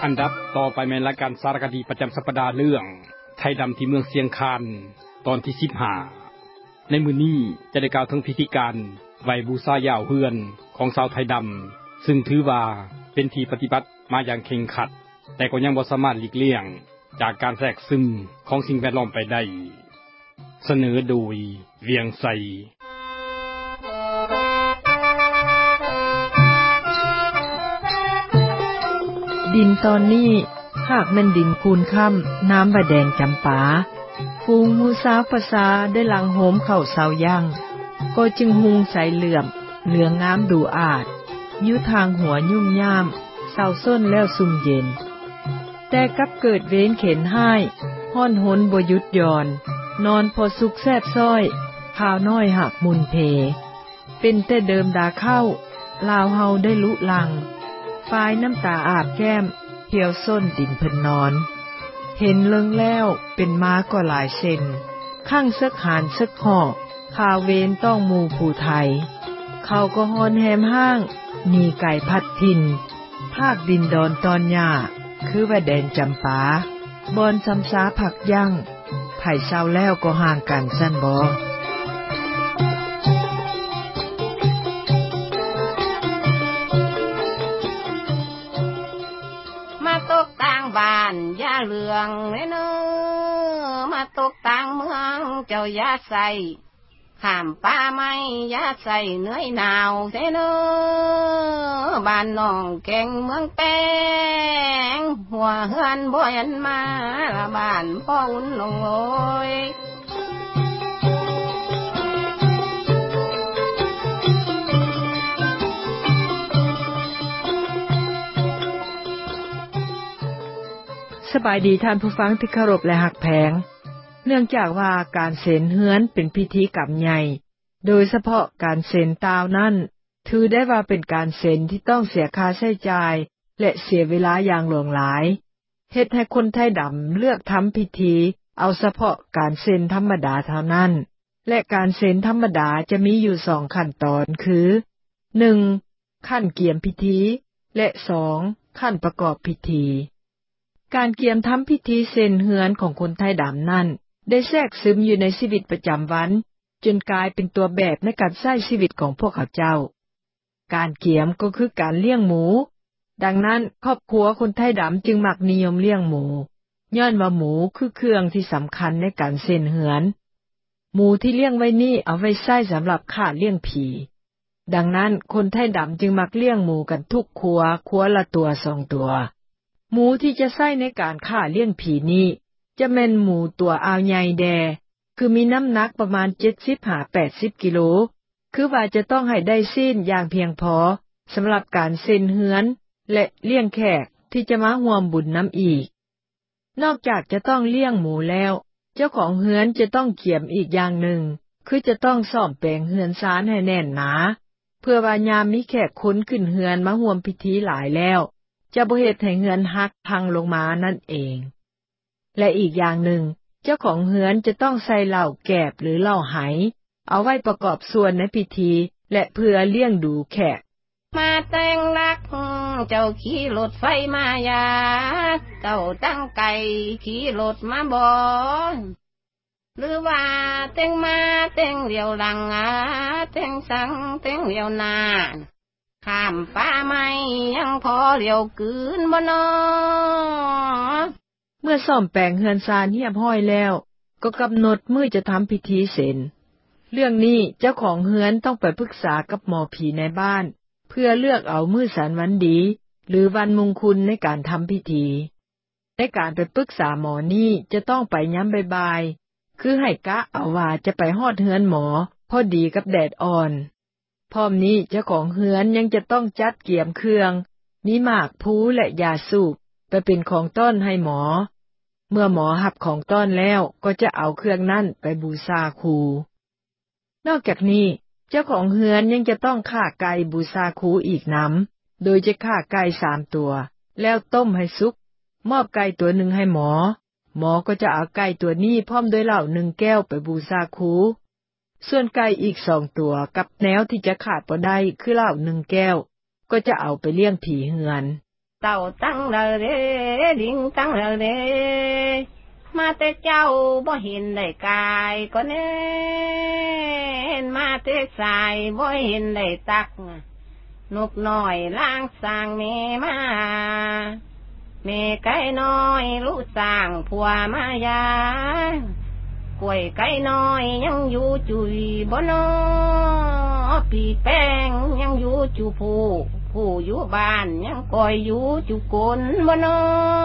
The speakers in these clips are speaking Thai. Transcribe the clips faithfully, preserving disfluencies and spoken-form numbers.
อันดับต่อไปในรายการสารคดีประจำสัปดาห์เรื่องไทยดำที่เมืองเสียงคานตอนที่สิบห้าในมื้อนี้จะได้กล่าวถึงพิธีการไหว้บูชายาวเฮือนของชาวไทยดำซึ่งถือว่าเป็นที่ปฏิบัติมาอย่างเคร่งครัดแต่ก็ยังบ่สามารถหลีกเลี่ยงจากการแทรกซึมของสิ่งแวดล้อมไปได้เสนอโดยเวียงไสดินตอนนี้หากแม่นดินคูนค่ำน้ำบะแดงจำปาฟูงมูสาวภาษาได้หลังโหมเข้าเสาย่างก็จึงหุงใสเหลื่อมเหลืองงามดูอาจยุทางหัวยุ่งย่ามเศร้าส้นแล้วสุ่มเย็นแต่กับเกิดเว้นเข็นให้ห้อนหนบ่หยุดย่อนนอนพอสุกแซบซ้อยข้าวน้อยหักมุนเพเป็นแต่เดิมดาเข้าลาวเฮาได้ลุลังฝ่ายน้ำตาอาบแก้มเหี่ยวส้นดินเพิ่นนอนเห็นเลิงแล้วเป็นม้าก็หลายเส้นข้างซึกหานซึกหอกข่าวเวนต้องหมู่ผู้ไทยเขาก็ฮอนแหมห้างมีไก่พัดพินภาคดินดอนตอนหญ้าคือว่าแดนจำปาบอนซ้ำซาผักยั่งไผ่เศร้าแล้วก็ห่างกันสั้นบ่บ้านย่าเหลืองเน้อมาตกต่างเมืองเจ้าย่าใส่ข้ามป่าไม้ย่าใส่เหนื่อยหนาวเน้อบ้านน้องแก่งเมืองแป้งหัวเฮือนบ่ยันมาละบ้านพ่ออุ่นลงโอยสบายดีท่านผู้ฟังที่เคารพและหักแพงเนื่องจากว่าการเสนเฮือนเป็นพิธีกรรมใหญ่โดยเฉพาะการเสนตาวนั้นถือได้ว่าเป็นการเสนที่ต้องเสียค่าใช้จ่ายและเสียเวลาอย่างหลวงหลายเฮ็ดให้คนไทยดำเลือกทำพิธีเอาเฉพาะการเสนธรรมดาเท่านั้นและการเสนธรรมดาจะมีอยู่สองขั้นตอนคือหนึ่งขั้นเกียมพิธีและสองขั้นประกอบพิธีการเกียมทำพิธีเซ็นเฮือนของคนไทยดำนั้นได้แทรกซึมอยู่ในชีวิตประจำวันจนกลายเป็นตัวแบบในการใช้ชีวิตของพวกเขาเจ้าการเกียมก็คือการเลี้ยงหมูดังนั้นครอบครัวคนไทยดำจึงมักนิยมเลี้ยงหมูย้อนว่าหมูคือเครื่องที่สำคัญในการเซ็นเฮือนหมูที่เลี้ยงไว้นี่เอาไว้ใช้สำหรับฆ่าเลี้ยงผีดังนั้นคนไทยดำจึงมักเลี้ยงหมูกันทุกครัวครัวละตัวสองตัวหมูที่จะใช้ในการฆ่าเลี้ยงผีนี้จะเป็นหมูตัวอาวใหญ่แดคือมีน้ำหนักประมาณเจ็ดสิบถึงแปดสิบกิโลคือว่าจะต้องให้ได้สิ้นอย่างเพียงพอสำหรับการเซ็นเฮือนและเลี้ยงแขกที่จะมาร่วมบุญน้ำอีกนอกจากจะต้องเลี้ยงหมูแล้วเจ้าของเฮือนจะต้องเกียมอีกอย่างหนึ่งคือจะต้องซ่อมแปลงเฮือนซานให้แน่นหนาเพื่อว่ายามมีแขกคนขึ้นเฮือนมาร่วมพิธีหลายแล้วจะบ่เฮ็ดให้เฮือนหักพังลงมานั่นเองและอีกอย่างหนึ่งเจ้าของเฮือนจะต้องใส่เหล้าแกบหรือเหล้าไหเอาไว้ประกอบส่วนในพิธีและเพื่อเลี้ยงดูแขกมาแต่งรักเจ้าขี่รถไฟมายาเจ้าตั้งไก่ขี่รถมาบ่หรือว่าแต่งมาแต่งเลี้ยวหลังอ่ะแต่งสังแต่งเลี้ยวหน้าข้ามป่าไม้ยังพอเลี้ยวกืนบ่นอเมื่อซ่อมแปลงเฮือนซานเรียบร้อยแล้วก็กำหนดมื้อจะทำพิธีเสร็จเรื่องนี้เจ้าของเฮือนต้องไปปรึกษากับหมอผีในบ้านเพื่อเลือกเอามื้อสันวันดีหรือวันมงคลในการทำพิธีในการไปปรึกษาหมอนี่จะต้องไปย้ำบ่ายๆคือให้กะเอาว่าจะไปฮอดเฮือนหมอพอดีกับแดดอ่อนพร้อมนี้เจ้าของเฮือนยังจะต้องจัดเกียมเครื่องมีหมากพลูและยาสูบไปเป็นของต้อนให้หมอเมื่อหมอหับของต้อนแล้วก็จะเอาเครื่องนั้นไปบูชาครูนอกจากนี้เจ้าของเฮือนยังจะต้องฆ่าไก่บูชาครูอีกน้ำโดยจะฆ่าไก่สามตัวแล้วต้มให้สุกมอบไก่ตัวหนึ่งให้หมอหมอก็จะเอาไก่ตัวนี้พร้อมด้วยเหล้าหนึ่งแก้วไปบูชาครูส่วนไก่อีกสองตัวกับแนวที่จะขาดบ่ได้คือเหล้าหนึ่งแก้วก็จะเอาไปเลี้ยงผีเฮือนเต่าตั้งละเรลิงตั้งละเรมาแต่เจ้าบ่เห็นได้กายก็เน้นมาแต่สายบ่เห็นได้ตักนกน้อยล้างสร้างเมมาเมไก่น้อยรู้สร้างผัวมายากล้วยไก่น้อยยังอยู่จุยบ่นอปีแป้งยังอยู่จุผู้ผู้อยู่บ้านยังคอยอยู่จุกลบ่นอ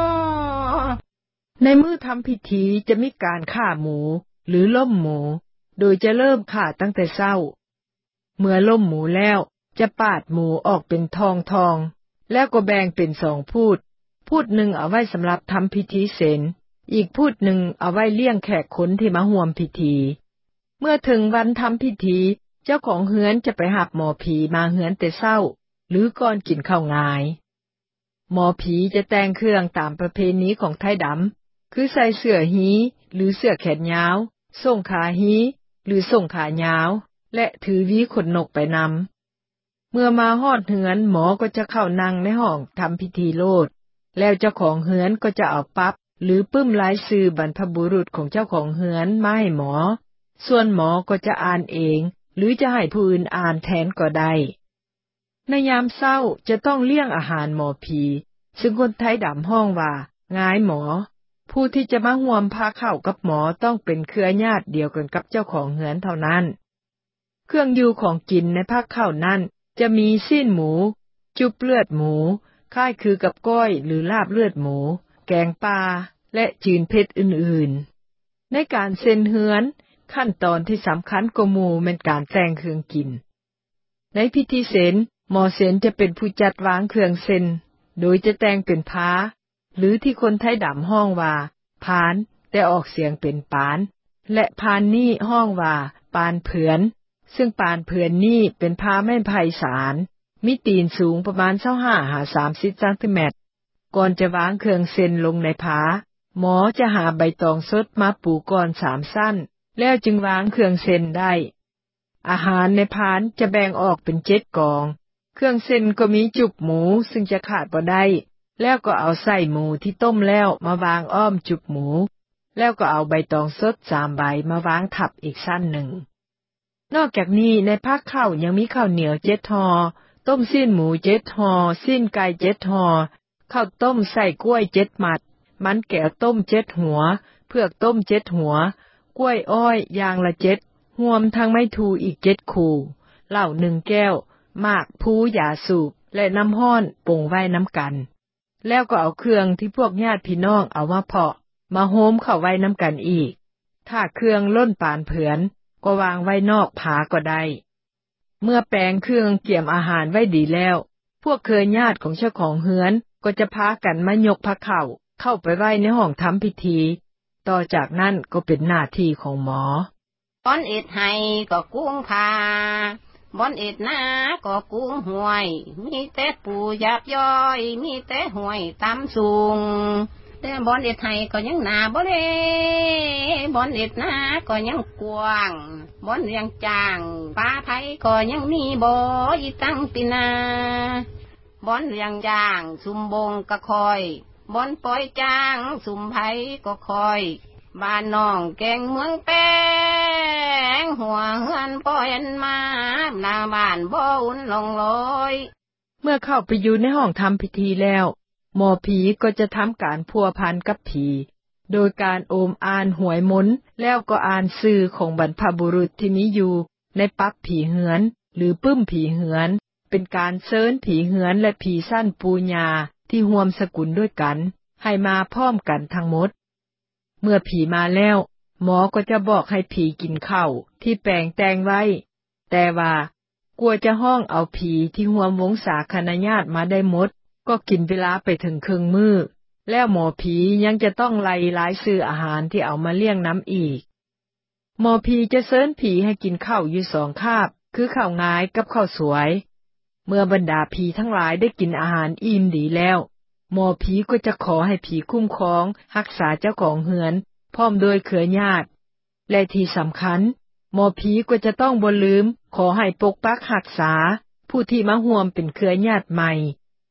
ในมื้อทำพิธีจะมีการฆ่าหมูหรือล่มหมูโดยจะเริ่มฆ่าตั้งแต่เช้าเมื่อล่มหมูแล้วจะปาดหมูออกเป็นทองทองแล้วก็แบ่งเป็นสองพูดพูดหนึ่งเอาไว้สำหรับทำพิธีเสนอีกพูดหนึ่งเอาไว้เลี้ยงแขกคนที่มาร่วมพิธีเมื่อถึงวันทำพิธีเจ้าของเฮือนจะไปหับหมอผีมาเฮือนแต่เช้าหรือก่อนกินข้าวงายหมอผีจะแต่งเครื่องตามประเพณีของไทยดำคือใส่เสื้อฮีหรือเสื้อแขนยาวส่งขาฮีหรือส่งขายาวและถือหวีขนนกไปนำเมื่อมาฮอดเฮือนหมอก็จะเข้านั่งในห้องทำพิธีโลดแล้วเจ้าของเฮือนก็จะเอาปั๊บหรือปึ้มลายชื่อบรรพบุรุษของเจ้าของเฮือนมาให้หมอส่วนหมอก็จะอ่านเองหรือจะให้ผู้อื่นอ่านแทนก็ได้ในยามเช้าจะต้องเลี้ยงอาหารหมอผีซึ่งคนไทยดำห้องว่าง่ายหมอผู้ที่จะมาร่วมพาเข้ากับหมอต้องเป็นเครือญาติเดียวกันกับเจ้าของเฮือนเท่านั้นเครื่องอยู่ของกินในภาคเข้านั้นจะมีสิ้นหมูจุบเลือดหมูคล้ายคือกับก้อยหรือลาบเลือดหมูแกงปลาและจีนเผ็ดอื่นๆในการเซ็นเฮือนขั้นตอนที่สำคัญกว่าหมู่เป็นการแต่งเครื่องกินในพิธีเซ็นหมอเซ็นจะเป็นผู้จัดวางเครื่องเซ็นโดยจะแต่งเป็นพาหรือที่คนไทยดำห้องว่าพานแต่ออกเสียงเป็นปานและพานนี่ห้องว่าปานเผือนซึ่งปานเผือนนี่เป็นพาไม้ไผ่สารมีตีนสูงประมาณยี่สิบห้าหาสามสิบเซนติเมตรก่อนจะวางเครื่องเซ็นลงในผาหมอจะหาใบตองสดมาปูก่อนสามสั้นแล้วจึงวางเครื่องเซ็นได้อาหารในพานจะแบ่งออกเป็นเจ็ดกองเครื่องเซ็นก็มีจุบหมูซึ่งจะขาดบ่ได้แล้วก็เอาไส้หมูที่ต้มแล้วมาวางอ้อมจุบหมูแล้วก็เอาใบตองสดสามใบมาวางทับอีกสั้นหนึ่งนอกจากนี้ในภาคข้าวยังมีข้าวเหนียวเจ็ดห่อต้มสิ้นหมูเจ็ดห่อสิ้นไก่เจ็ดห่อข้าวต้มใส่กล้วยเจ็ดมัดมันแก้วต้มเจ็ดหัวเผือกต้มเจ็ดหัวกล้วยอ้อยยางละเจ็ดรวมทั้งไม้ทูอีกเจ็ดคู่เหล้าหนึ่งแก้วหมากพูยาสูบและน้ำห้อนปรุงไว้น้ำกันแล้วก็เอาเครื่องที่พวกญาติพี่น้องเอามาเพาะมาโฮมเข้าไว้น้ำกันอีกถ้าเครื่องล้นปานเผือนก็วางไว้นอกผาก็ได้เมื่อแปลงเครื่องเกี่ยมอาหารไว้ดีแล้วพวกเครือญาติของเจ้าของเฮือนก็จะพากันมายกพระเข่าเข้าไปไว้ในห้องทำพิธีต่อจากนั้นก็เป็นหน้าที่ของหมอบ่อนเอ็ดให้ก็กุ้งพาบ่อนเอ็ดนาก็กุ้งห่วยมีแต่ปูหยาบย่อยมีแต่ห่วยตำสูงแต่บ่อนเอ็ดให้ก็ยังหนาบ่เด้บ่อนเอ็ดนาก็ยังกว้างบ่อนเลี้ยงจ้างปลาไผก็ยังมีบ่อีตั้งปีนาบ่อนเลี้ยงจ้างสุมบงก็คอยบ่อนปล่อยจ้างสุมไผก็คอยบ้านน้องแกงเมืองแป้งหัวเฮือนปล่อยมาหน้าบ้านบ่อุ่นลงลอยเมื่อเข้าไปอยู่ในห้องทำพิธีแล้วหมอผีก็จะทำการพัวพันกับผีโดยการโอมอ่านหวยมนต์แล้วก็อ่านชื่อของบรรพบุรุษที่มีอยู่ในปักผีเหือนหรือปึ้มผีเหือนเป็นการเชิญผีเหือนและผีสั้นปูญาที่ร่วมสกุลด้วยกันให้มาพร้อมกันทั้งหมดเมื่อผีมาแล้วหมอก็จะบอกให้ผีกินข้าวที่แปลงแต่งไว้แต่ว่ากลัวจะห้องเอาผีที่ร่วมวงศาคณาญาติมาได้หมดก็กินเวลาไปถึงครึ่งมื้อแล้วหมอผียังจะต้องไล่รายชื่ออาหารที่เอามาเลี้ยงน้ำอีกหมอผีจะเชิญผีให้กินข้าวอยู่สองคาบคือข้าวงายกับข้าวสวยเมื่อบรรดาผีทั้งหลายได้กินอาหารอิ่มดีแล้วหมอผีก็จะขอให้ผีคุ้มครองรักษาเจ้าของเฮือนพร้อมโดยเครือญาติและที่สำคัญหมอผีก็จะต้องบ่ลืมขอให้ปกปักรักษาผู้ที่มาร่วมเป็นเครือญาติใหม่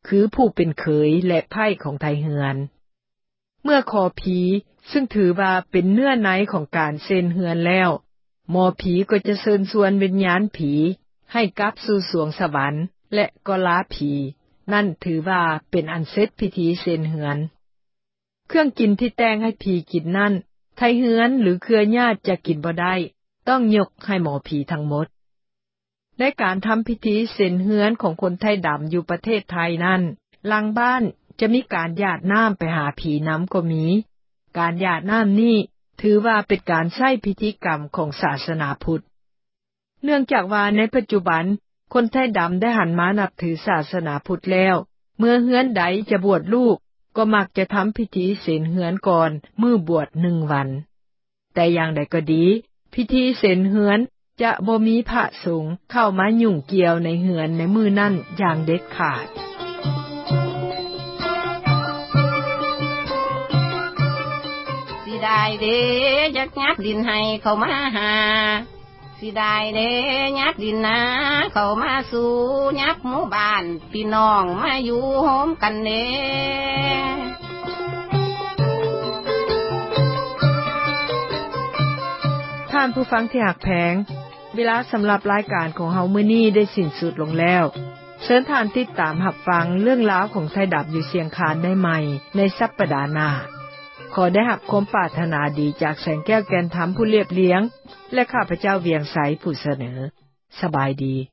คือผู้เป็นเขยและไพ่ของไทเฮือนเมื่อขอผีซึ่งถือว่าเป็นเนื้อในของการเซ็นเฮือนแล้วหมอผีก็จะเชิญชวนวิญญาณผีให้กลับสู่สวงสวรรค์และก็ลาผีนั่นถือว่าเป็นอันเสร็จพิธีเซ็นเฮือนเครื่องกินที่แต่งให้ผีกินนั่นไทเฮือนหรือเครือญาติจะกินบ่ได้ต้องยกให้หมอผีทั้งหมดในการทำพิธีเซ็นเฮือนของคนไทยดำอยู่ประเทศไทยนั่นหลังบ้านจะมีการหยาดน้ำไปหาผีน้ำก็มีการหยาดน้ำนี้ถือว่าเป็นการใช้พิธีกรรมของศาสนาพุทธเนื่องจากว่าในปัจจุบันคนไทยดำได้หันมานับถือศาสนาพุทธแล้วเมื่อเฮือนใดจะบวชลูกก็มักจะทำพิธีเซ็นเฮือนก่อนมื้อบวชหนึ่งวันแต่อย่างใดก็ดีพิธีเซ็นเฮือนจะบ่มีพระสงฆ์เข้ามายุ่งเกี่ยวในเฮือนในมื้อนั้นอย่างเด็ดขาดสิได้เด้ยักยับดินให้เข้ามาหาสิได้เด้ยับดินนะเข้ามาสู่ยับหมู่บ้านพี่น้องมาอยู่โฮมกันเด้ท่านผู้ฟังที่หักแพงเวลาสำหรับรายการของเฮามื้อนี้ได้สิ้นสุดลงแล้วเชิญท่านติดตามรับฟังเรื่องราวของไทยดับอยู่เสียงคานได้ใหม่ในสัปดาห์หน้าขอได้รับความปรารถนาดีจากแสงแก้วแก่นธรรมผู้เรียบเลี้ยงและข้าพเจ้าเวียงไสผู้เสนอสบายดี